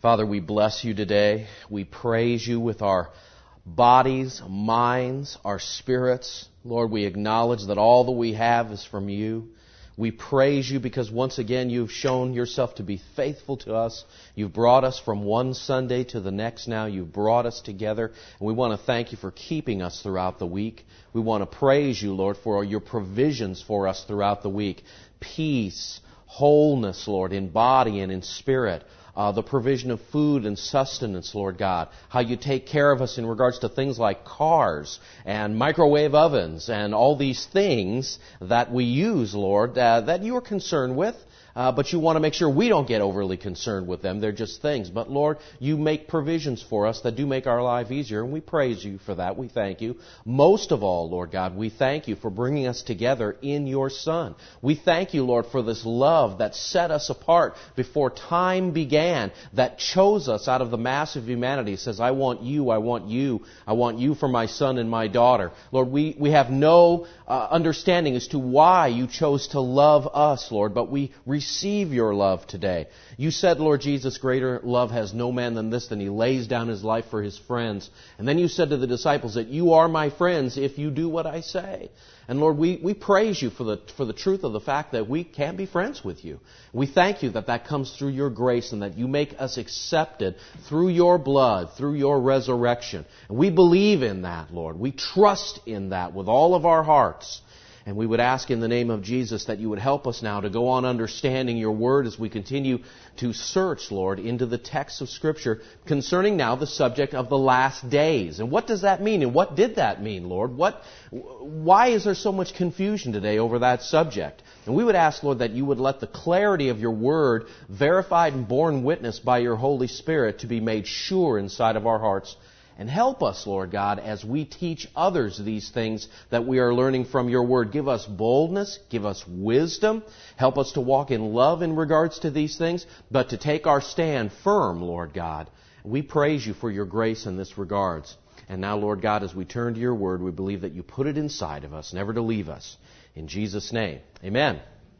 Father, we bless you today. We praise you with our bodies, minds, our spirits. Lord, we acknowledge that all that we have is from you. We praise you because once again you've shown yourself to be faithful to us. You've brought us from one Sunday to the next now. You've brought us together. And we want to thank you for keeping us throughout the week. We want to praise you, Lord, for your provisions for us throughout the week. Peace, wholeness, Lord, in body and in spirit. The provision of food and sustenance, Lord God. How you take care of us in regards to things like cars and microwave ovens and all these things that we use, Lord, that you are concerned with. But you want to make sure we don't get overly concerned with them. They're just things. But Lord, you make provisions for us that do make our life easier, and we praise you for that. We thank you. Most of all, Lord God, we thank you for bringing us together in your Son. We thank you, Lord, for this love that set us apart before time began, that chose us out of the mass of humanity. It says, I want you, I want you, I want you for my son and my daughter. Lord, we have no understanding as to why you chose to love us, Lord, but we receive your love today. You said, Lord Jesus, greater love has no man than this, than he lays down his life for his friends. And then you said to the disciples that you are my friends if you do what I say. And Lord, we praise you for the truth of the fact that we can be friends with you. We thank you that that comes through your grace and that you make us accepted through your blood, through your resurrection. And we believe in that, Lord. We trust in that with all of our hearts. And we would ask in the name of Jesus that you would help us now to go on understanding your word as we continue to search, Lord, into the texts of Scripture concerning now the subject of the last days. And what does that mean? And what did that mean, Lord? Why is there so much confusion today over that subject? And we would ask, Lord, that you would let the clarity of your word, verified and borne witness by your Holy Spirit, to be made sure inside of our hearts. And help us, Lord God, as we teach others these things that we are learning from your word. Give us boldness, give us wisdom, help us to walk in love in regards to these things, but to take our stand firm, Lord God. We praise you for your grace in this regards. And now, Lord God, as we turn to your word, we believe that you put it inside of us, never to leave us. In Jesus' name, amen.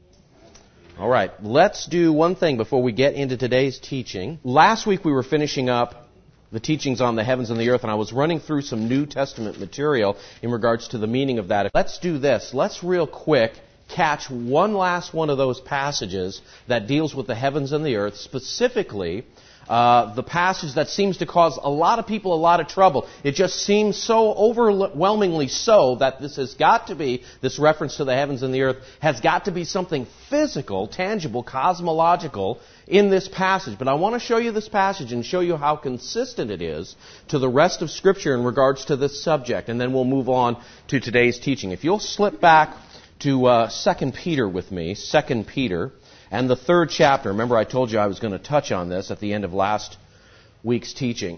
All right, let's do one thing before we get into today's teaching. Last week we were finishing up the teachings on the heavens and the earth, and I was running through some New Testament material in regards to the meaning of that. Let's do this. Let's real quick catch one last one of those passages that deals with the heavens and the earth, specifically the passage that seems to cause a lot of people a lot of trouble. It just seems so overwhelmingly so that this has got to be, this reference to the heavens and the earth, has got to be something physical, tangible, cosmological in this passage. But I want to show you this passage and show you how consistent it is to the rest of Scripture in regards to this subject. And then we'll move on to today's teaching. If you'll slip back to 2 Peter with me, 2 Peter, and the 3rd chapter. Remember, I told you I was going to touch on this at the end of last week's teaching.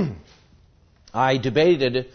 I debated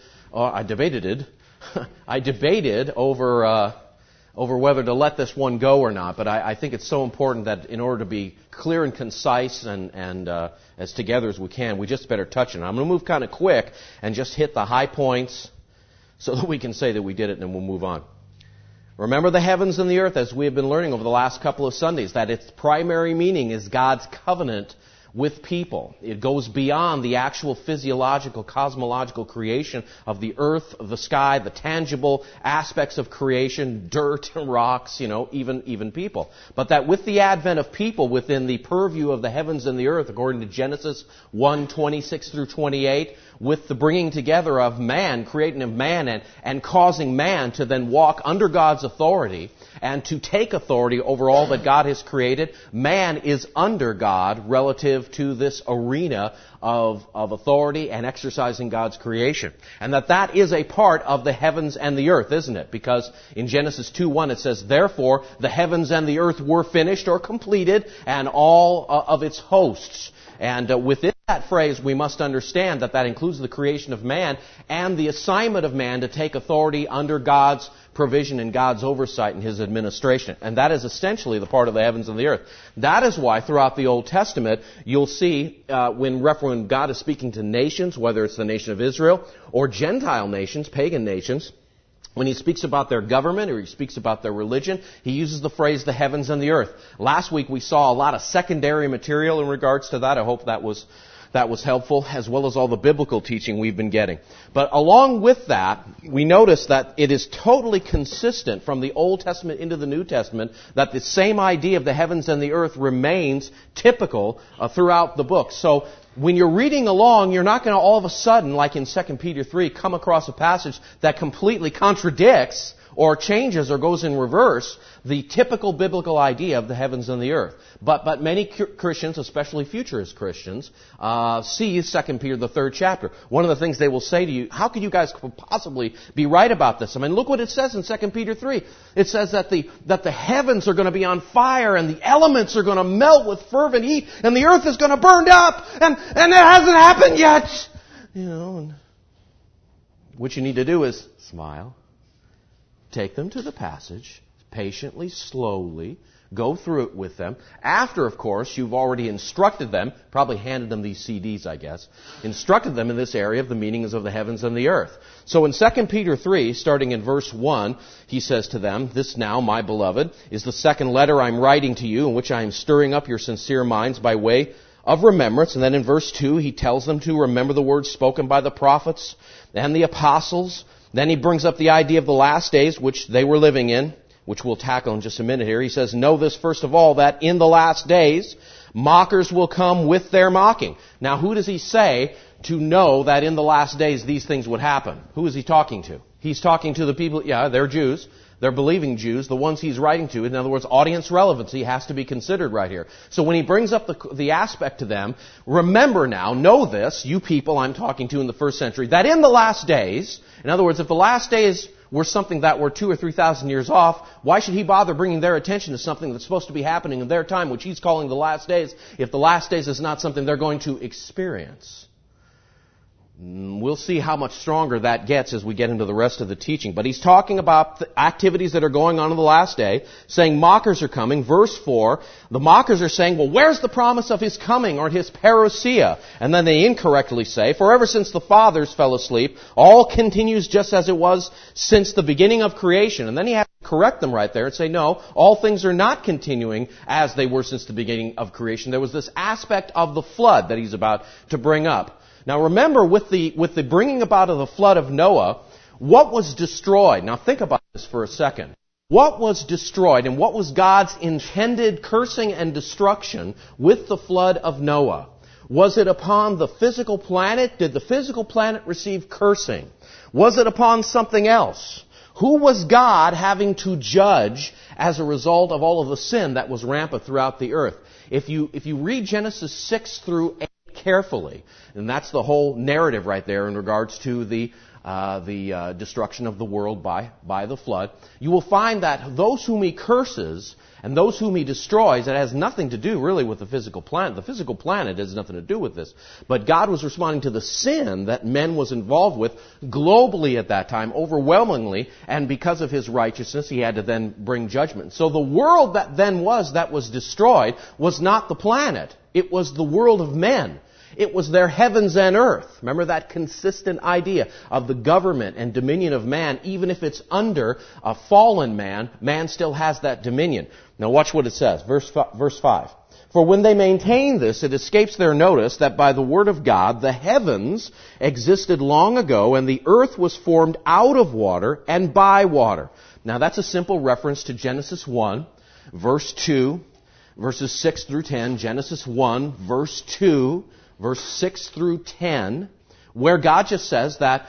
over whether to let this one go or not, but I think it's so important that in order to be clear and concise and as together as we can, we just better touch it. I'm going to move kind of quick and just hit the high points so that we can say that we did it, and then we'll move on. Remember the heavens and the earth, as we have been learning over the last couple of Sundays, that its primary meaning is God's covenant with people. It goes beyond the actual physiological, cosmological creation of the earth, of the sky, the tangible aspects of creation, dirt and rocks, even people. But that with the advent of people within the purview of the heavens and the earth, according to Genesis 1:26 through 28, with the bringing together of man, creating of man, and causing man to then walk under God's authority and to take authority over all that God has created, man is under God relative to this arena of authority and exercising God's creation. And that is a part of the heavens and the earth, isn't it? Because in Genesis 2:1 it says, therefore the heavens and the earth were finished or completed, and all of its hosts. And within that phrase, we must understand that includes the creation of man and the assignment of man to take authority under God's provision and God's oversight and His administration. And that is essentially the part of the heavens and the earth. That is why throughout the Old Testament, you'll see when God is speaking to nations, whether it's the nation of Israel or Gentile nations, pagan nations, When he speaks about their government or he speaks about their religion, he uses the phrase the heavens and the earth. Last week we saw a lot of secondary material in regards to that. I hope that was helpful, as well as all the biblical teaching we've been getting. But along with that, we notice that it is totally consistent from the Old Testament into the New Testament that the same idea of the heavens and the earth remains typical throughout the book. So when you're reading along, you're not going to all of a sudden, like in 2 Peter 3, come across a passage that completely contradicts or changes or goes in reverse the typical biblical idea of the heavens and the earth. But many Christians, especially futurist Christians, see 2 Peter, the 3rd chapter. One of the things they will say to you, how could you guys possibly be right about this? I mean, look what it says in 2 Peter 3. It says that the heavens are going to be on fire and the elements are going to melt with fervent heat and the earth is going to burn up and it hasn't happened yet. You know, and what you need to do is smile. Take them to the passage, patiently, slowly, go through it with them. After, of course, you've already instructed them, probably handed them these CDs, I guess, instructed them in this area of the meanings of the heavens and the earth. So in 2 Peter 3, starting in verse 1, he says to them, "This now, my beloved, is the second letter I'm writing to you, in which I am stirring up your sincere minds by way of remembrance." And then in verse 2, he tells them to remember the words spoken by the prophets and the apostles. Then he brings up the idea of the last days, which they were living in, which we'll tackle in just a minute here. He says, "Know this first of all, that in the last days, mockers will come with their mocking." Now, who does he say to know that in the last days these things would happen? Who is he talking to? He's talking to the people, they're Jews. They're believing Jews, the ones he's writing to. In other words, audience relevancy has to be considered right here. So when he brings up the aspect to them, remember now, know this, you people I'm talking to in the first century, that in the last days, in other words, if the last days were something that were 2,000 or 3,000 years off, why should he bother bringing their attention to something that's supposed to be happening in their time, which he's calling the last days, if the last days is not something they're going to experience? We'll see how much stronger that gets as we get into the rest of the teaching. But he's talking about the activities that are going on in the last day, saying mockers are coming. Verse 4, the mockers are saying, well, where's the promise of his coming or his parousia? And then they incorrectly say, for ever since the fathers fell asleep, all continues just as it was since the beginning of creation. And then he has to correct them right there and say, no, all things are not continuing as they were since the beginning of creation. There was this aspect of the flood that he's about to bring up. Now remember, with the bringing about of the flood of Noah, what was destroyed? Now think about this for a second. What was destroyed and what was God's intended cursing and destruction with the flood of Noah? Was it upon the physical planet? Did the physical planet receive cursing? Was it upon something else? Who was God having to judge as a result of all of the sin that was rampant throughout the earth? If you read Genesis 6 through 8, carefully, and that's the whole narrative right there in regards to the destruction of the world by the flood, you will find that those whom he curses and those whom he destroys, it has nothing to do really with the physical planet. The physical planet has nothing to do with this. But God was responding to the sin that men was involved with globally at that time, overwhelmingly, and because of his righteousness, he had to then bring judgment. So the world that was destroyed was not the planet. It was the world of men. It was their heavens and earth. Remember that consistent idea of the government and dominion of man. Even if it's under a fallen man, man still has that dominion. Now watch what it says. Verse 5. For when they maintain this, it escapes their notice that by the word of God the heavens existed long ago and the earth was formed out of water and by water. Now that's a simple reference to Genesis 1, verse 2, verses 6 through 10. Genesis 1, verse 2, verse 6 through 10, where God just says that,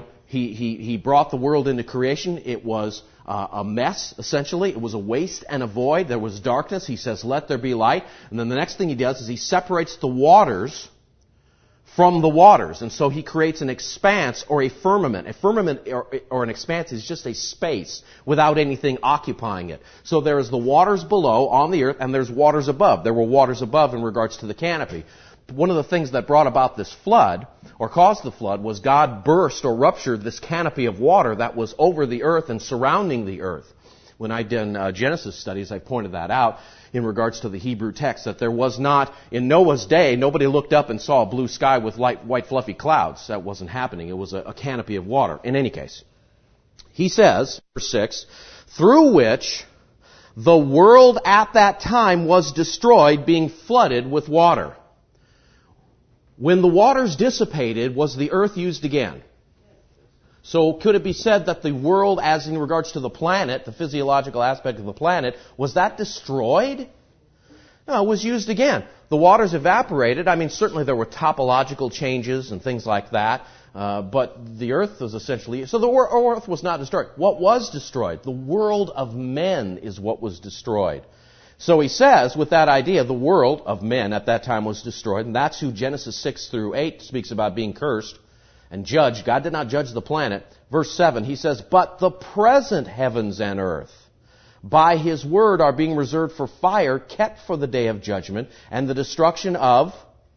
He brought the world into creation. It was a mess, essentially. It was a waste and a void. There was darkness. He says, let there be light. And then the next thing he does is he separates the waters from the waters. And so he creates an expanse or a firmament. A firmament or an expanse is just a space without anything occupying it. So there is the waters below on the earth and there's waters above. There were waters above in regards to the canopy. One of the things that brought about this flood, or caused the flood, was God burst or ruptured this canopy of water that was over the earth and surrounding the earth. When I did Genesis studies, I pointed that out in regards to the Hebrew text, that there was not, in Noah's day, nobody looked up and saw a blue sky with light, white fluffy clouds. That wasn't happening. It was a canopy of water. In any case, He says, verse 6, through which the world at that time was destroyed, being flooded with water. When the waters dissipated, was the earth used again? So could it be said that the world, as in regards to the planet, the physiological aspect of the planet, was that destroyed? No, it was used again. The waters evaporated. I mean, certainly there were topological changes and things like that. But the earth was essentially... So the earth was not destroyed. What was destroyed? The world of men is what was destroyed. So he says, with that idea, the world of men at that time was destroyed. And that's who Genesis 6 through 8 speaks about being cursed and judged. God did not judge the planet. Verse 7, he says, but the present heavens and earth by His word are being reserved for fire, kept for the day of judgment and the destruction of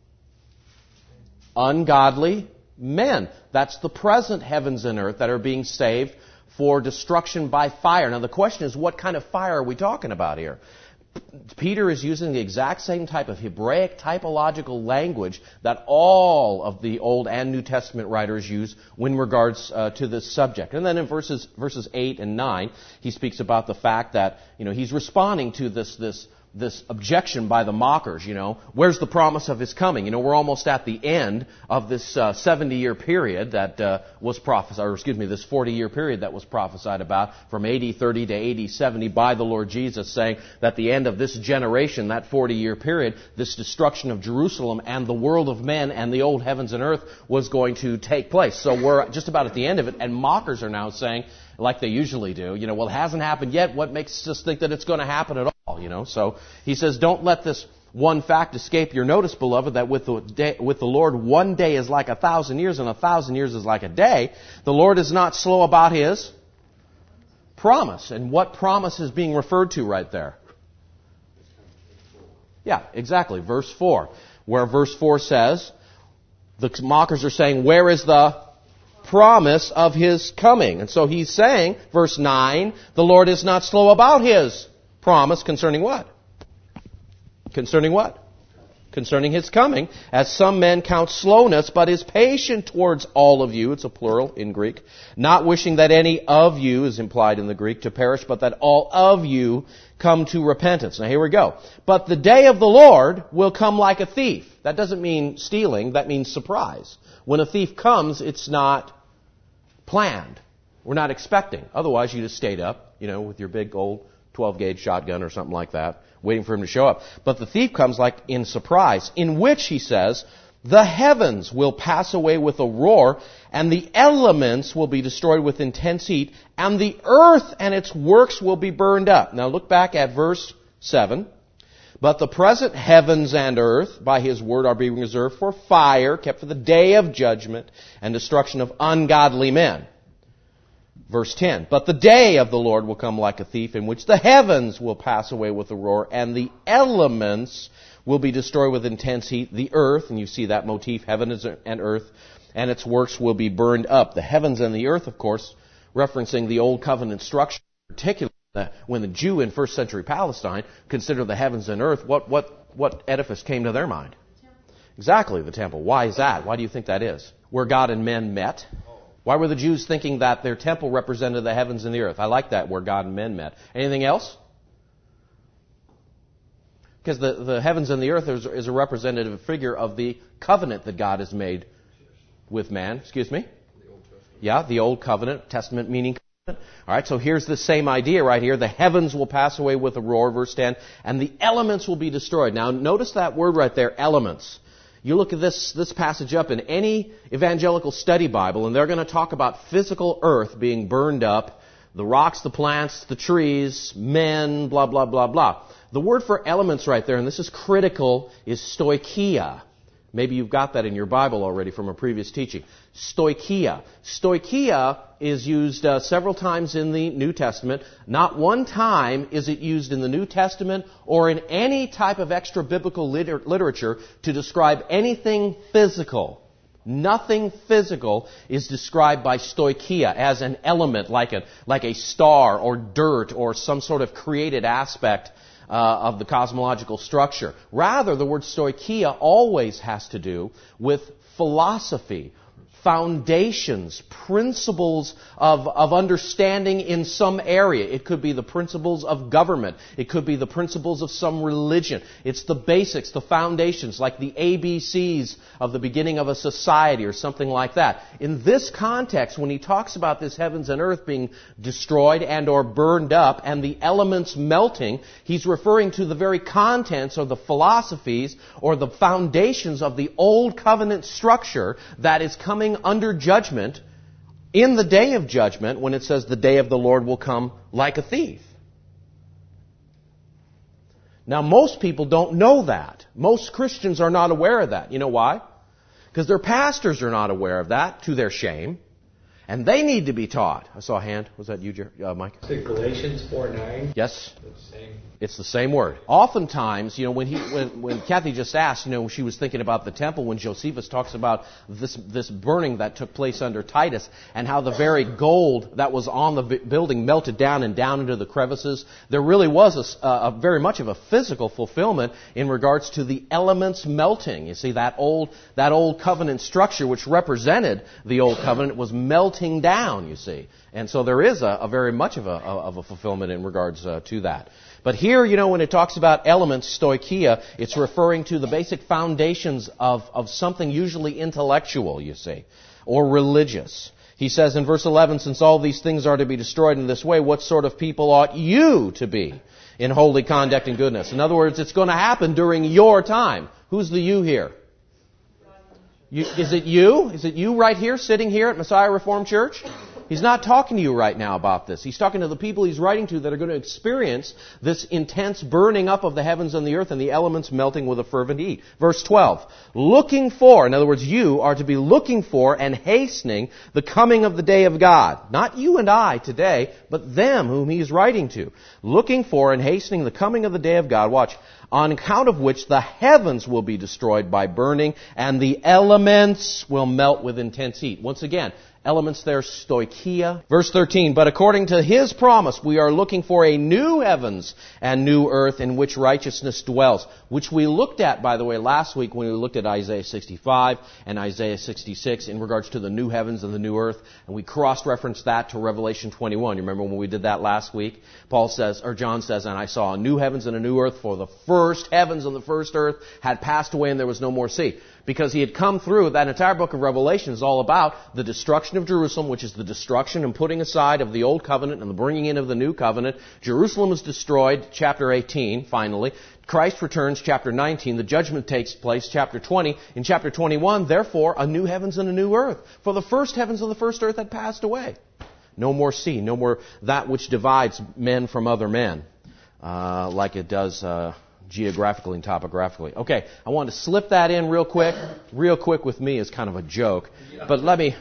ungodly men. That's the present heavens and earth that are being saved for destruction by fire. Now the question is, what kind of fire are we talking about here? Peter is using the exact same type of Hebraic typological language that all of the Old and New Testament writers use in regards to this subject. And then in verses 8 and 9, he speaks about the fact that, he's responding to this objection by the mockers, Where's the promise of His coming? We're almost at the end of this 70-year period that was prophesied, this 40-year period that was prophesied about from AD 30 to AD 70 by the Lord Jesus, saying that the end of this generation, that 40-year period, this destruction of Jerusalem and the world of men and the old heavens and earth was going to take place. So we're just about at the end of it, and mockers are now saying, like they usually do, well, it hasn't happened yet. What makes us think that it's going to happen at all? So he says, don't let this one fact escape your notice, beloved, that with the Lord 1 day is like 1,000 years and 1,000 years is like a day. The Lord is not slow about His promise. And what promise is being referred to right there? Yeah, exactly. Verse 4. Where verse 4 says, the mockers are saying, where is the promise of His coming? And so he's saying, verse 9, the Lord is not slow about His promise concerning what? Concerning what? Concerning His coming, as some men count slowness, but is patient towards all of you, it's a plural in Greek, not wishing that any of you, is implied in the Greek, to perish, but that all of you come to repentance. Now here we go. But the day of the Lord will come like a thief. That doesn't mean stealing, that means surprise. When a thief comes, it's not planned. We're not expecting. Otherwise, you just stayed up, with your big old 12-gauge shotgun or something like that, waiting for him to show up. But the thief comes like in surprise, in which, he says, the heavens will pass away with a roar, and the elements will be destroyed with intense heat, and the earth and its works will be burned up. Now look back at verse 7. But the present heavens and earth, by His word, are being reserved for fire, kept for the day of judgment and destruction of ungodly men. Verse 10, but the day of the Lord will come like a thief, in which the heavens will pass away with a roar, and the elements will be destroyed with intense heat. The earth, and you see that motif, heaven and earth, and its works will be burned up. The heavens and the earth, of course, referencing the Old Covenant structure, particularly when the Jew in first century Palestine considered the heavens and earth, what edifice came to their mind? Exactly, the temple. Why is that? Why do you think that is? Where God and men met. Why were the Jews thinking that their temple represented the heavens and the earth? I like that, where God and men met. Anything else? Because the heavens and the earth is a representative figure of the covenant that God has made with man. Excuse me? The Old Covenant. Testament meaning covenant. All right, so here's the same idea right here. The heavens will pass away with a roar, verse 10, and the elements will be destroyed. Now, notice that word right there, elements. You look at this passage up in any evangelical study Bible, and they're going to talk about physical earth being burned up, the rocks, the plants, the trees, men, blah, blah, blah, blah. The word for elements right there, and this is critical, is stoicheia. Maybe you've got that in your Bible already from a previous teaching. Stoicheia. Stoicheia is used several times in the New Testament. Not one time is it used in the New Testament or in any type of extra-biblical literature to describe anything physical. Nothing physical is described by stoicheia as an element like a star or dirt or some sort of created aspect of the cosmological structure. Rather, the word stoicheia always has to do with philosophy, foundations, principles of understanding in some area. It could be the principles of government. It could be the principles of some religion. It's the basics, the foundations, like the ABCs of the beginning of a society or something like that. In this context, when he talks about this heavens and earth being destroyed and or burned up and the elements melting, he's referring to the very contents or the philosophies or the foundations of the old covenant structure that is coming under judgment in the day of judgment, when it says the day of the Lord will come like a thief. Now, most people don't know that. Most Christians are not aware of that. You know why? Because their pastors are not aware of that, to their shame. And they need to be taught. I saw a hand. Was that you, Mike? Is it Galatians 4:9? Yes. The same. It's the same word. Oftentimes, when Kathy just asked, she was thinking about the temple when Josephus talks about this burning that took place under Titus and how the very gold that was on the building melted down and down into the crevices. There really was a very much of a physical fulfillment in regards to the elements melting. You see, that old covenant structure, which represented the old covenant, was melting down. You see, and so there is a very much of a fulfillment in regards to that. But here, when it talks about elements, stoicheia, it's referring to the basic foundations of something usually intellectual, you see, or religious. He says in verse 11, since all these things are to be destroyed in this way, what sort of people ought you to be in holy conduct and goodness? In other words, it's going to happen during your time. Who's the you here? Is it you? Is it you right here, sitting here at Messiah Reformed Church? He's not talking to you right now about this. He's talking to the people he's writing to that are going to experience this intense burning up of the heavens and the earth and the elements melting with a fervent heat. Verse 12. Looking for, in other words, you are to be looking for and hastening the coming of the day of God. Not you and I today, but them whom he's writing to. Looking for and hastening the coming of the day of God. Watch. On account of which the heavens will be destroyed by burning and the elements will melt with intense heat. Once again, elements there, stoicheia. Verse 13, but according to his promise, we are looking for a new heavens and new earth in which righteousness dwells, which we looked at, by the way, last week when we looked at Isaiah 65 and Isaiah 66 in regards to the new heavens and the new earth, and we cross-referenced that to Revelation 21. You remember when we did that last week? John says, and I saw a new heavens and a new earth, for the first heavens and the first earth had passed away and there was no more sea. Because he had come through, that entire book of Revelation is all about the destruction of Jerusalem, which is the destruction and putting aside of the old covenant and the bringing in of the new covenant. Jerusalem is destroyed, chapter 18, finally. Christ returns, chapter 19. The judgment takes place, chapter 20. In chapter 21, therefore, a new heavens and a new earth. For the first heavens and the first earth had passed away. No more sea, no more that which divides men from other men, like it does geographically and topographically. Okay, I want to slip that in real quick. Real quick with me is kind of a joke, but let me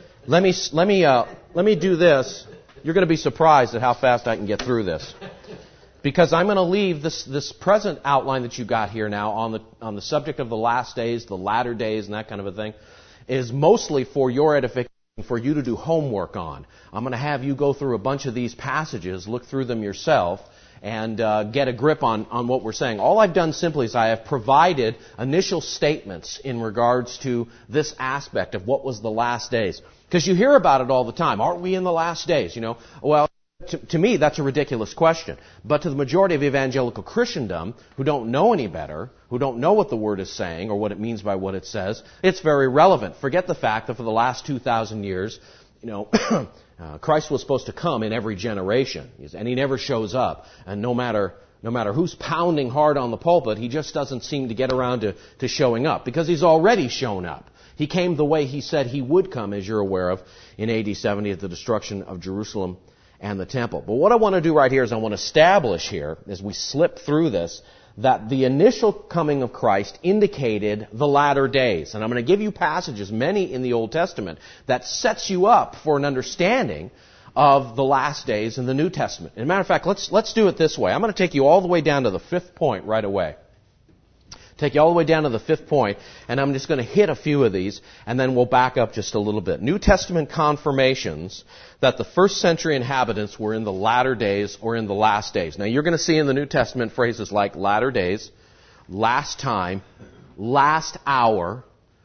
do this. You're going to be surprised at how fast I can get through this, because I'm going to leave this present outline that you got here now on the subject of the last days, the latter days, and that kind of a thing, is mostly for your edification, for you to do homework on. I'm going to have you go through a bunch of these passages, look through them yourself, and get a grip on what we're saying. All I've done simply is I have provided initial statements in regards to this aspect of what was the last days. Because you hear about it all the time. Aren't we in the last days? Well, to me, that's a ridiculous question. But to the majority of evangelical Christendom, who don't know any better, who don't know what the Word is saying or what it means by what it says, it's very relevant. Forget the fact that for the last 2,000 years, Christ was supposed to come in every generation, and he never shows up. And no matter who's pounding hard on the pulpit, he just doesn't seem to get around to showing up, because he's already shown up. He came the way he said he would come, as you're aware of, in AD 70 at the destruction of Jerusalem and the temple. But what I want to do right here is I want to establish here, as we slip through this, that the initial coming of Christ indicated the latter days. And I'm going to give you passages, many in the Old Testament, that sets you up for an understanding of the last days in the New Testament. As a matter of fact, let's do it this way. I'm going to take you all the way down to the 5th point right away. Take you all the way down to the 5th point, and I'm just going to hit a few of these, and then we'll back up just a little bit. New Testament confirmations that the first century inhabitants were in the latter days or in the last days. Now, you're going to see in the New Testament phrases like latter days, last time, last hour,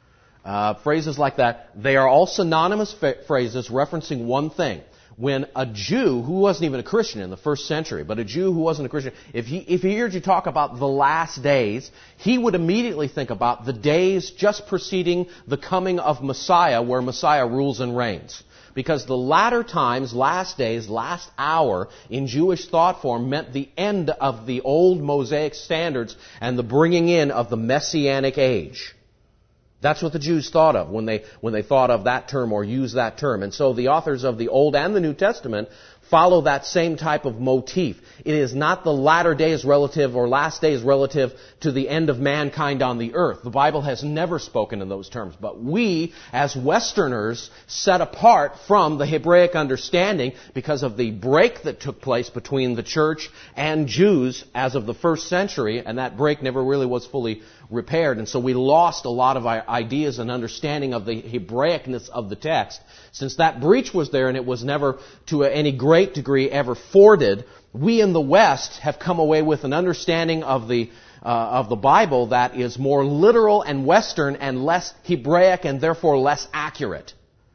Phrases like that, they are all synonymous phrases referencing one thing. When a Jew, who wasn't even a Christian in the first century, but a Jew who wasn't a Christian, if he heard you talk about the last days, he would immediately think about the days just preceding the coming of Messiah, where Messiah rules and reigns. Because the latter times, last days, last hour, in Jewish thought form meant the end of the old Mosaic standards and the bringing in of the Messianic age. That's what the Jews thought of when they thought of that term or used that term. And so the authors of the Old and the New Testament follow that same type of motif. It is not the latter days relative or last days relative to the end of mankind on the earth. The Bible has never spoken in those terms. But we, as Westerners, set apart from the Hebraic understanding because of the break that took place between the church and Jews as of the first century, and that break never really was fully repaired. And so we lost a lot of our ideas and understanding of the Hebraicness of the text. Since that breach was there and it was never to any great degree ever forded, we in the West have come away with an understanding of the Bible that is more literal and Western and less Hebraic and therefore less accurate.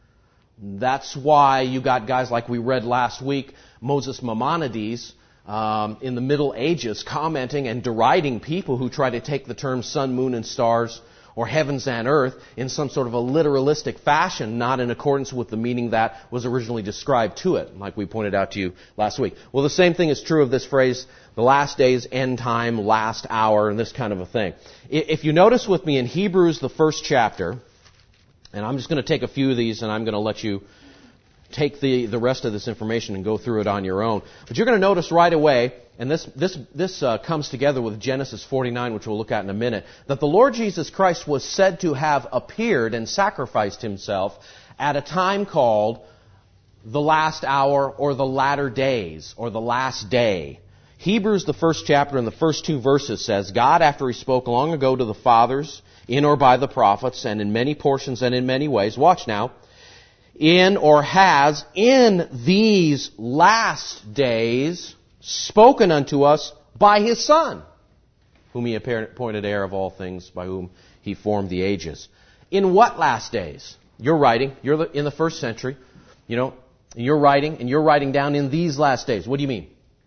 That's why you got guys like we read last week, Moses Maimonides, in the Middle Ages, commenting and deriding people who try to take the terms sun, moon, and stars, or heavens and earth, in some sort of a literalistic fashion, not in accordance with the meaning that was originally described to it, like we pointed out to you last week. Well, the same thing is true of this phrase, the last days, end time, last hour, and this kind of a thing. If you notice with me in Hebrews, the first chapter, and I'm just going to take a few of these and I'm going to let you take the rest of this information and go through it on your own. But you're going to notice right away, and this comes together with Genesis 49, which we'll look at in a minute, that the Lord Jesus Christ was said to have appeared and sacrificed himself at a time called the last hour or the latter days or the last day. Hebrews, the first chapter and the first two verses says, God, after he spoke long ago to the fathers, in or by the prophets, and in many portions and in many ways, watch now, in or has in these last days spoken unto us by his Son, whom he appointed heir of all things, by whom he formed the ages. In what last days? You're writing, you're in the first century, you're writing down in these last days. What do you mean?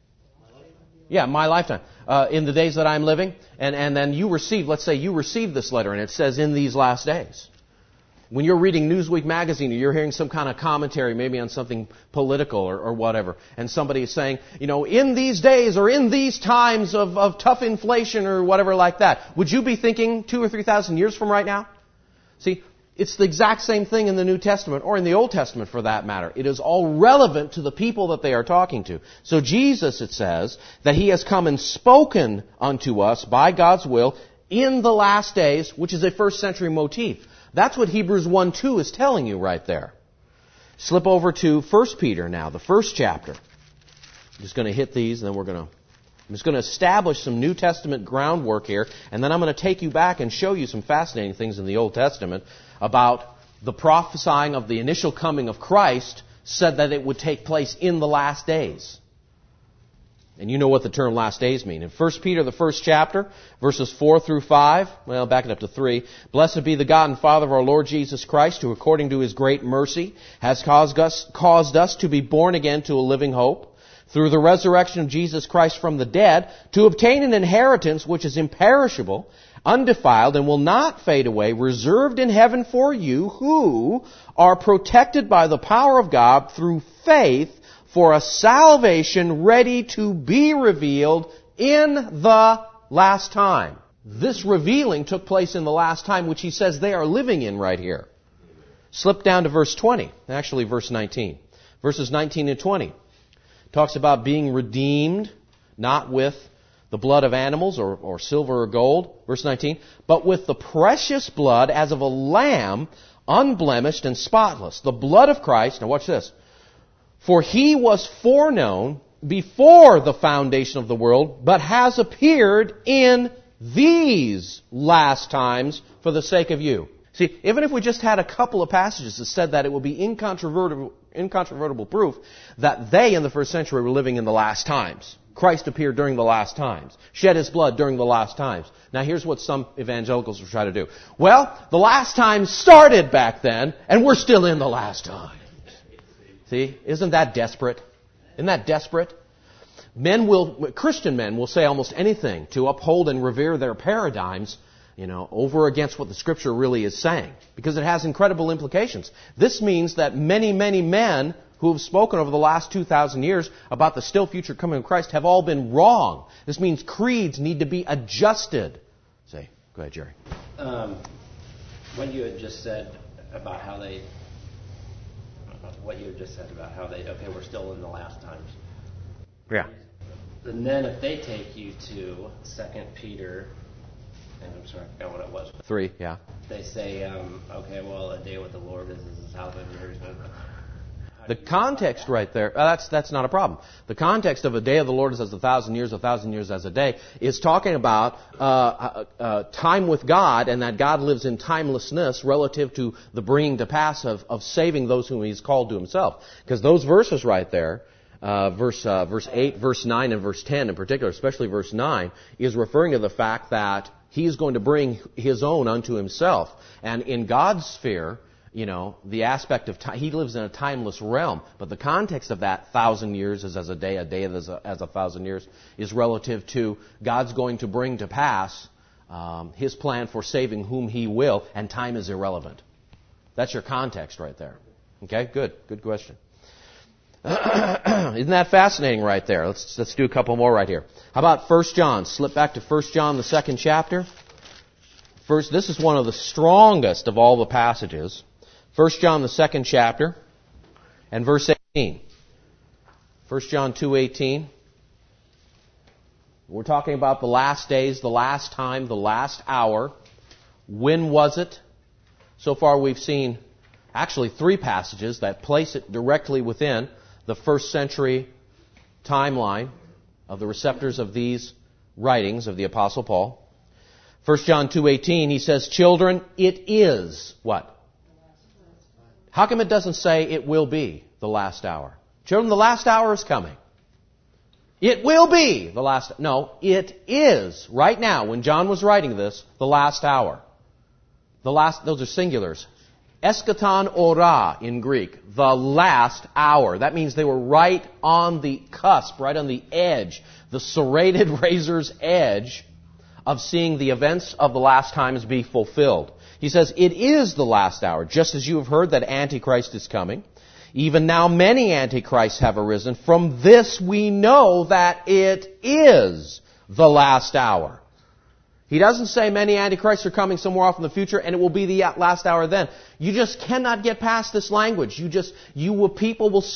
Yeah, my lifetime. In the days that I'm living, and then let's say you received this letter, and it says in these last days. When you're reading Newsweek magazine or you're hearing some kind of commentary, maybe on something political or whatever, and somebody is saying, in these days or in these times of tough inflation or whatever like that, would you be thinking 2,000 or 3,000 years from right now? See, it's the exact same thing in the New Testament or in the Old Testament for that matter. It is all relevant to the people that they are talking to. So Jesus, it says, that he has come and spoken unto us by God's will in the last days, which is a first century motif. That's what Hebrews 1:2 is telling you right there. Slip over to 1 Peter now, the first chapter. I'm just going to hit these, and then I'm just going to establish some New Testament groundwork here, and then I'm going to take you back and show you some fascinating things in the Old Testament about the prophesying of the initial coming of Christ said that it would take place in the last days. And you know what the term last days mean. In 1 Peter, the first chapter, verses 4 through 5, back it up to 3. Blessed be the God and Father of our Lord Jesus Christ, who according to his great mercy has caused us to be born again to a living hope, through the resurrection of Jesus Christ from the dead, to obtain an inheritance which is imperishable, undefiled, and will not fade away, reserved in heaven for you, who are protected by the power of God through faith, for a salvation ready to be revealed in the last time. This revealing took place in the last time, which he says they are living in right here. Slip down to verse 20, actually verse 19. Verses 19 and 20 talks about being redeemed, not with the blood of animals or silver or gold. Verse 19, but with the precious blood as of a lamb, unblemished and spotless. The blood of Christ, now watch this. For he was foreknown before the foundation of the world, but has appeared in these last times for the sake of you. See, even if we just had a couple of passages that said that, it would be incontrovertible proof that they in the first century were living in the last times. Christ appeared during the last times, shed His blood during the last times. Now here's what some evangelicals will try to do. Well, the last times started back then, and we're still in the last times. See, isn't that desperate? Isn't that desperate? Christian men will say almost anything to uphold and revere their paradigms, over against what the Scripture really is saying, because it has incredible implications. This means that many, many men who have spoken over the last 2,000 years about the still future coming of Christ have all been wrong. This means creeds need to be adjusted. Say, go ahead, Jerry. What you had just said about how they, okay, we're still in the last times. Yeah. And then if they take you to 2 Peter, and I'm sorry, I forgot what it was. 3, yeah. They say, okay, well, a day with the Lord is 1,000 years. The context right there, that's not a problem. The context of a day of the Lord is as 1,000 years as a day, is talking about time with God, and that God lives in timelessness relative to the bringing to pass of saving those whom He's called to Himself. Because those verses right there, verse 8, verse 9, and verse 10 in particular, especially verse 9, is referring to the fact that He is going to bring His own unto Himself. And in God's sphere, the aspect of time, He lives in a timeless realm. But the context of that 1,000 years is as a day as 1,000 years, is relative to God's going to bring to pass His plan for saving whom He will, and time is irrelevant. That's your context right there. Okay, good question. Isn't that fascinating right there? Let's do a couple more right here. How about 1 John? Slip back to 1 John, the 2nd chapter. First, this is one of the strongest of all the passages. 1 John, the 2nd chapter, and verse 18. 1 John 2:18. We're talking about the last days, the last time, the last hour. When was it? So far we've seen actually 3 passages that place it directly within the first century timeline of the receptors of these writings of the Apostle Paul. 1 John 2:18, he says, children, it is what? How come it doesn't say it will be the last hour? Children, the last hour is coming. It will be the last. No, it is right now, when John was writing this, the last hour. Those are singulars. Eschaton ora in Greek, the last hour. That means they were right on the cusp, right on the edge, the serrated razor's edge of seeing the events of the last times be fulfilled. He says, it is the last hour, just as you have heard that Antichrist is coming. Even now many Antichrists have arisen. From this we know that it is the last hour. He doesn't say many Antichrists are coming somewhere off in the future and it will be the last hour then. You just cannot get past this language. People will,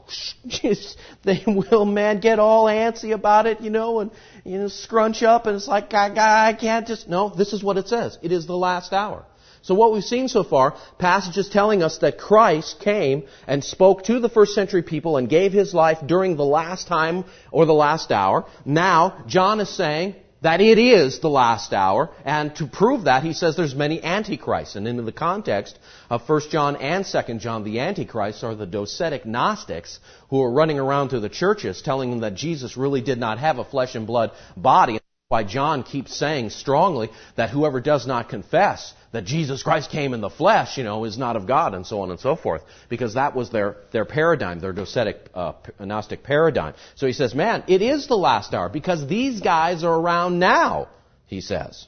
they will, get all antsy about it, and, scrunch up, and it's like, I can't just, no, this is what it says. It is the last hour. So what we've seen so far, passages telling us that Christ came and spoke to the first century people and gave His life during the last time or the last hour. Now, John is saying that it is the last hour, and to prove that, he says there's many antichrists. And in the context of 1 John and 2 John, the antichrists are the docetic Gnostics who are running around to the churches telling them that Jesus really did not have a flesh and blood body. That's why John keeps saying strongly that whoever does not confess that Jesus Christ came in the flesh, is not of God, and so on and so forth. Because that was their paradigm, their docetic Gnostic paradigm. So he says, man, it is the last hour, because these guys are around now, he says.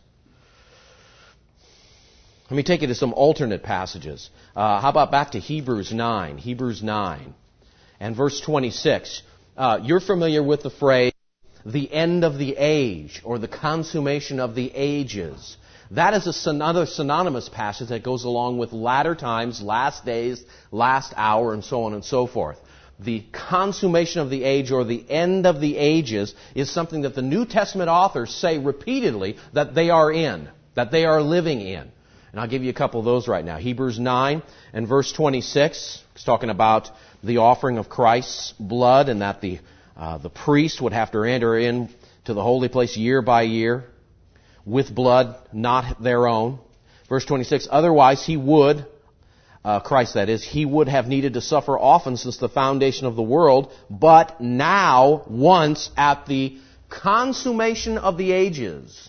Let me take you to some alternate passages. How about back to Hebrews 9? Hebrews 9 and verse 26. You're familiar with the phrase, the end of the age, or the consummation of the ages. That is another synonymous passage that goes along with latter times, last days, last hour, and so on and so forth. The consummation of the age, or the end of the ages, is something that the New Testament authors say repeatedly that they are in, that they are living in. And I'll give you a couple of those right now. Hebrews 9 and verse 26, it's talking about the offering of Christ's blood, and that the priest would have to enter in to the holy place year by year, with blood not their own. Verse 26, otherwise he would, Christ that is, he would have needed to suffer often since the foundation of the world, but now, once at the consummation of the ages,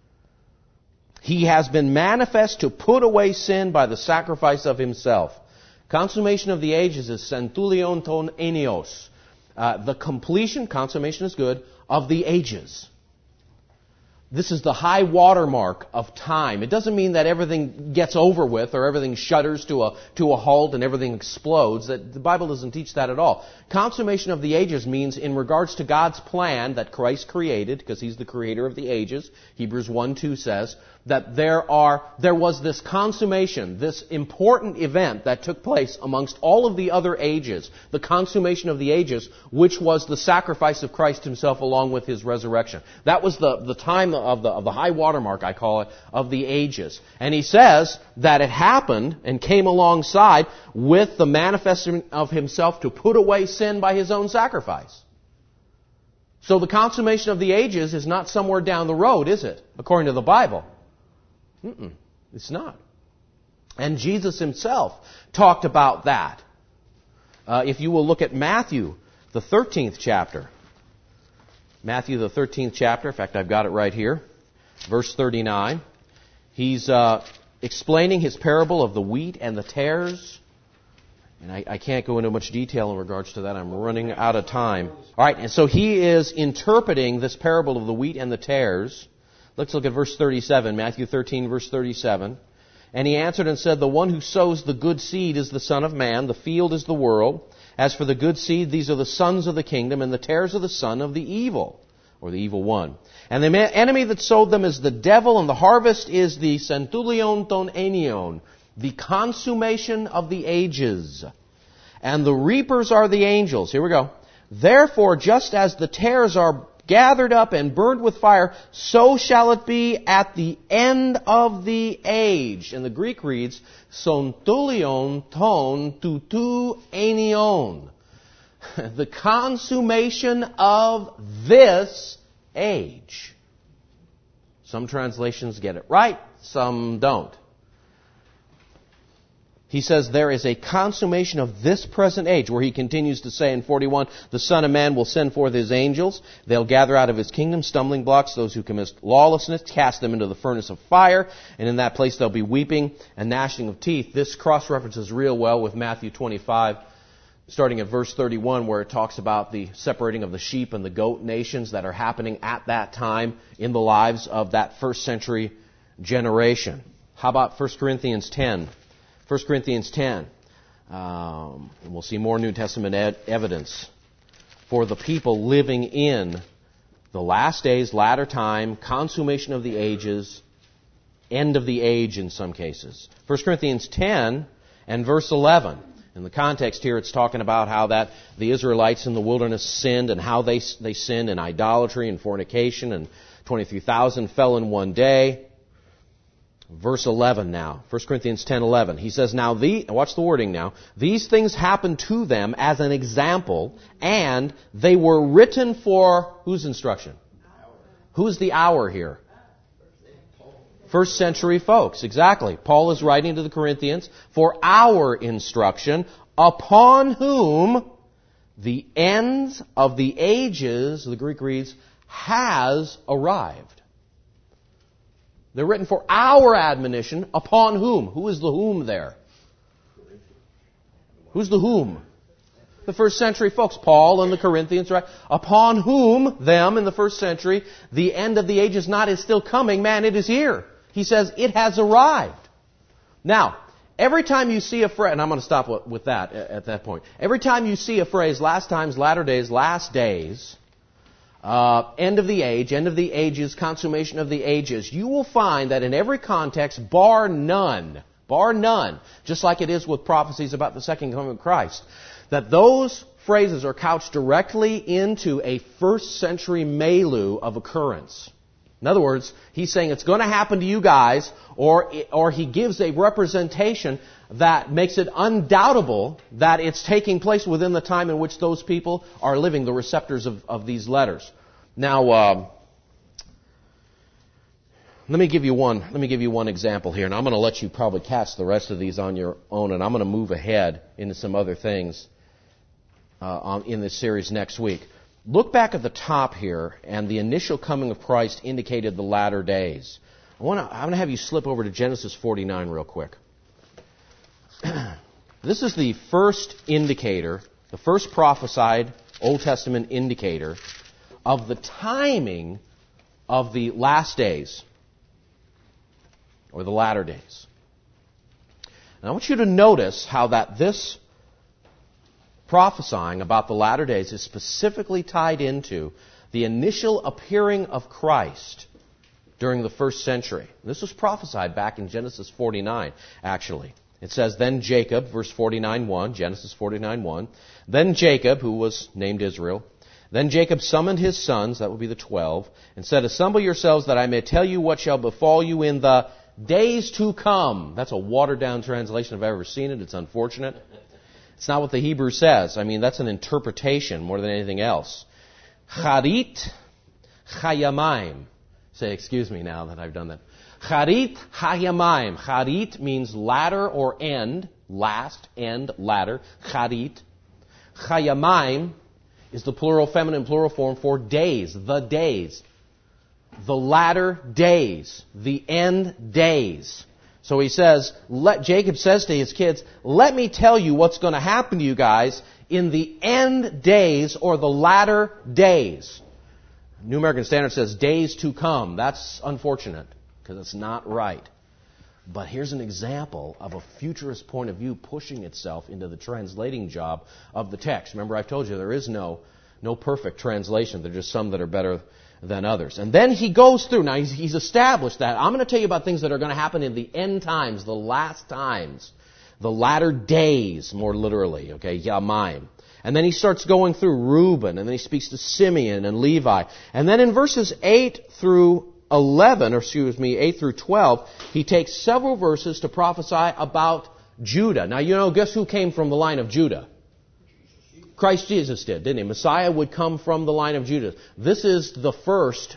he has been manifest to put away sin by the sacrifice of himself. Consummation of the ages is centulion ton enios. The completion, consummation is good, of the ages. This is the high watermark of time. It doesn't mean that everything gets over with or everything shudders to a halt and everything explodes. The Bible doesn't teach that at all. Consummation of the ages means in regards to God's plan that Christ created, because He's the creator of the ages. Hebrews 1:2 says that there was this consummation, this important event that took place amongst all of the other ages, the consummation of the ages, which was the sacrifice of Christ Himself along with His resurrection. That was the time of the high watermark, I call it, of the ages. And he says that it happened and came alongside with the manifesting of Himself to put away sin by His own sacrifice. So the consummation of the ages is not somewhere down the road, is it? According to the Bible. It's not. And Jesus Himself talked about that. If you will look at Matthew, the 13th chapter. Matthew, the 13th chapter. In fact, I've got it right here. Verse 39. He's explaining His parable of the wheat and the tares. And I can't go into much detail in regards to that. I'm running out of time. All right, and so He is interpreting this parable of the wheat and the tares. Let's look at verse 37, Matthew 13, verse 37. And He answered and said, the one who sows the good seed is the Son of Man, the field is the world. As for the good seed, these are the sons of the kingdom, and the tares are the son of the evil, or the evil one. And the enemy that sowed them is the devil, and the harvest is the centulion ton enion, the consummation of the ages. And the reapers are the angels. Here we go. Therefore, just as the tares are gathered up and burned with fire, so shall it be at the end of the age. And the Greek reads, centulion ton tutu enion. The consummation of this age. Some translations get it right, some don't. He says there is a consummation of this present age, where he continues to say in 41, the Son of Man will send forth His angels. They'll gather out of His kingdom stumbling blocks, those who commit lawlessness, cast them into the furnace of fire, and in that place there'll be weeping and gnashing of teeth. This cross-references real well with Matthew 25, starting at verse 31, where it talks about the separating of the sheep and the goat nations that are happening at that time in the lives of that first century generation. How about 1 Corinthians 10? 1 Corinthians 10. And we'll see more New Testament evidence for the people living in the last days, latter time, consummation of the ages, end of the age in some cases. 1 Corinthians 10 and verse 11. In the context here, it's talking about how that the Israelites in the wilderness sinned and how they sinned in idolatry and fornication, and 23,000 fell in one day. Verse 11 now, 1 Corinthians 10:11. He says, now watch the wording now. These things happened to them as an example, and they were written for whose instruction? Who's the hour here? First century folks, exactly. Paul is writing to the Corinthians for our instruction, upon whom the ends of the ages, the Greek reads, has arrived. They're written for our admonition, upon whom? Who is the whom there? Who's the whom? The first century folks, Paul and the Corinthians, right? Upon whom, them in the first century, the end of the age is not, is still coming. Man, it is here. He says, it has arrived. Now, every time you see a phrase, and I'm going to stop with that at that point. Every time you see a phrase, last times, latter days, last days, end of the age, end of the ages, consummation of the ages, you will find that in every context, bar none, just like it is with prophecies about the second coming of Christ, that those phrases are couched directly into a first century milieu of occurrence. In other words, he's saying it's going to happen to you guys, or he gives a representation that makes it undoubtable that it's taking place within the time in which those people are living, the receptors of these letters. Now, Let me give you one example here, and I'm going to let you probably catch the rest of these on your own, and I'm going to move ahead into some other things in this series next week. Look back at the top here, and the initial coming of Christ indicated the latter days. I'm going to have you slip over to Genesis 49 real quick. This is the first indicator, the first prophesied Old Testament indicator of the timing of the last days, or the latter days. And I want you to notice how that this prophesying about the latter days is specifically tied into the initial appearing of Christ during the first century. This was prophesied back in Genesis 49, actually. It says, then Jacob, verse 49:1, Genesis 49:1, then Jacob, who was named Israel, then Jacob summoned his sons, that would be the 12, and said, assemble yourselves that I may tell you what shall befall you in the days to come. That's a watered-down translation if I've ever seen it. It's unfortunate. It's not what the Hebrew says. I mean, that's an interpretation more than anything else. Charit chayamaim. Say, excuse me now that I've done that. Charit hayamaim. Charit means ladder or end. Last, end, ladder. Charit. Chayamaim is the plural, feminine plural form for days. The days. The latter days. The end days. So he says, Jacob says to his kids, let me tell you what's going to happen to you guys in the end days or the latter days. New American Standard says days to come. That's unfortunate because it's not right. But here's an example of a futurist point of view pushing itself into the translating job of the text. Remember, I've told you there is no perfect translation. There are just some that are better than others. And then he goes through. Now, he's established that. I'm going to tell you about things that are going to happen in the end times, the last times, the latter days, more literally. Okay, Yamaim. And then he starts going through Reuben, and then he speaks to Simeon and Levi. And then in verses 8 through 12, he takes several verses to prophesy about Judah. Now, guess who came from the line of Judah? Christ Jesus did, didn't he? Messiah would come from the line of Judah. This is the first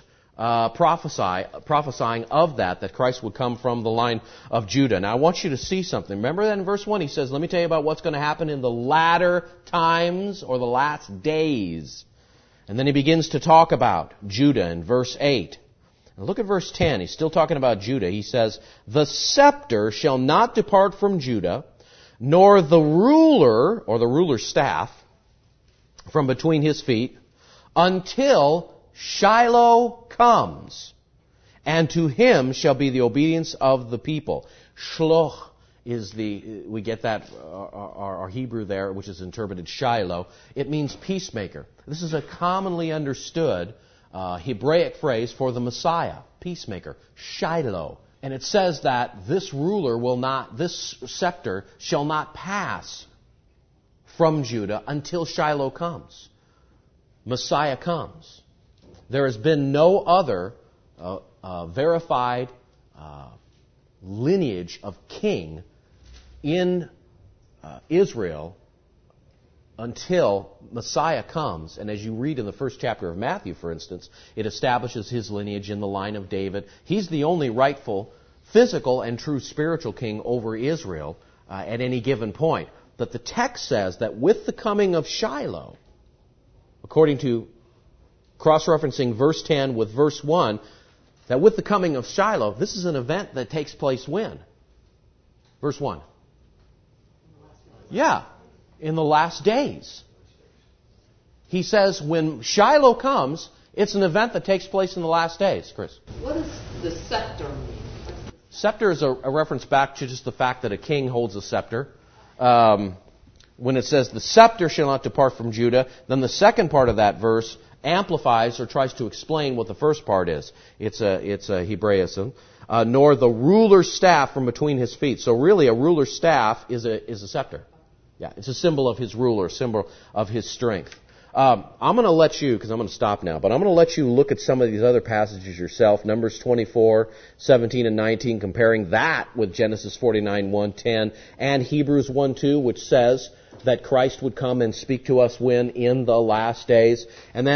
prophesying of that Christ would come from the line of Judah. Now, I want you to see something. Remember that in verse 1, he says, let me tell you about what's going to happen in the latter times or the last days. And then he begins to talk about Judah in verse 8. And look at verse 10. He's still talking about Judah. He says, the scepter shall not depart from Judah, nor the ruler, or the ruler's staff, from between his feet, until Shiloh comes, and to him shall be the obedience of the people. Shloch is we get that, our Hebrew there, which is interpreted Shiloh. It means peacemaker. This is a commonly understood Hebraic phrase for the Messiah, peacemaker, Shiloh. And it says that this scepter shall not pass from Judah until Shiloh comes. Messiah comes. There has been no other verified lineage of king in Israel until Messiah comes. And as you read in the first chapter of Matthew, for instance, it establishes his lineage in the line of David. He's the only rightful physical and true spiritual king over Israel at any given point. But the text says that with the coming of Shiloh, according to cross-referencing verse 10 with verse 1, that with the coming of Shiloh, this is an event that takes place when? Verse 1. Yeah, in the last days. He says when Shiloh comes, it's an event that takes place in the last days. Chris? What does the scepter mean? Scepter is a reference back to just the fact that a king holds a scepter. When it says the scepter shall not depart from Judah, then the second part of that verse amplifies or tries to explain what the first part is. It's a Hebraism. Nor the ruler's staff from between his feet. So really a ruler's staff is a scepter. Yeah, it's a symbol of his ruler, a symbol of his strength. I'm going to let you, because I'm going to stop now, but I'm going to let you look at some of these other passages yourself. Numbers 24, 17, and 19, comparing that with Genesis 49, 1, 10, and Hebrews 1, 2, which says that Christ would come and speak to us when in the last days. And then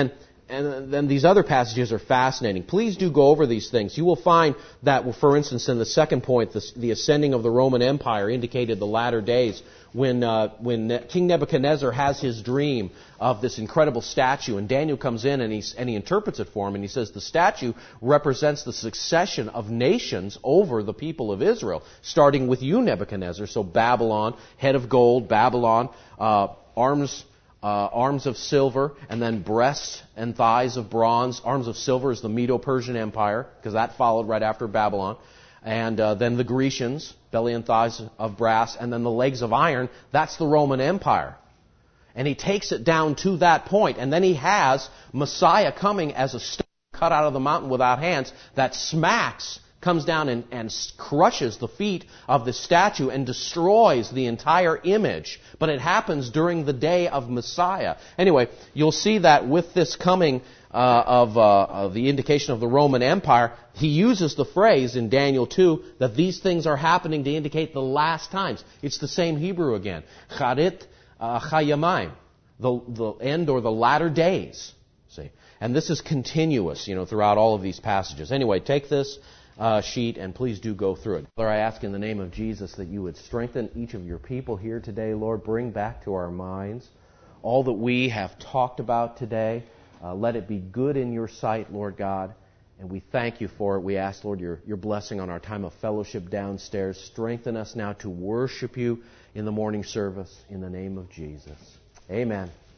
And then these other passages are fascinating. Please do go over these things. You will find that, for instance, in the second point, the ascending of the Roman Empire indicated the latter days when King Nebuchadnezzar has his dream of this incredible statue, and Daniel comes in and he interprets it for him, and he says the statue represents the succession of nations over the people of Israel, starting with you, Nebuchadnezzar. So Babylon, head of gold, Babylon, arms of silver, and then breasts and thighs of bronze. Arms of silver is the Medo-Persian Empire, because that followed right after Babylon. And then the Grecians, belly and thighs of brass, and then the legs of iron. That's the Roman Empire. And he takes it down to that point, and then he has Messiah coming as a stone cut out of the mountain without hands that comes down and crushes the feet of the statue and destroys the entire image. But it happens during the day of Messiah. Anyway, you'll see that with this coming of the indication of the Roman Empire, he uses the phrase in Daniel 2 that these things are happening to indicate the last times. It's the same Hebrew again. Charit chayamaim, the end or the latter days. See, and this is continuous, throughout all of these passages. Anyway, take this sheet and please do go through it. Father, I ask in the name of Jesus that you would strengthen each of your people here today. Lord, bring back to our minds all that we have talked about today. Let it be good in your sight, Lord God, and we thank you for it. We ask, Lord, your blessing on our time of fellowship downstairs. Strengthen us now to worship you in the morning service in the name of Jesus. Amen.